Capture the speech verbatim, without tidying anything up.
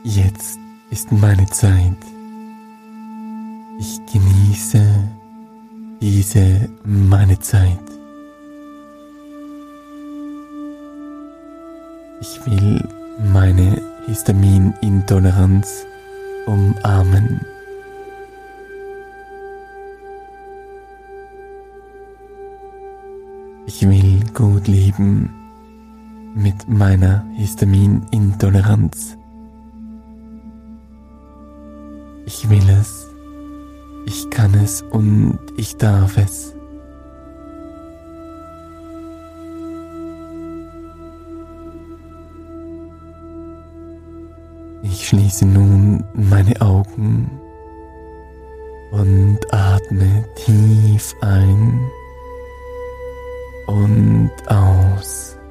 Jetzt ist meine Zeit. Ich genieße diese meine Zeit. Ich will meine Histaminintoleranz umarmen. Ich will gut leben mit meiner Histaminintoleranz. Ich will es, ich kann es und ich darf es. Ich schließe nun meine Augen und atme tief ein und aus.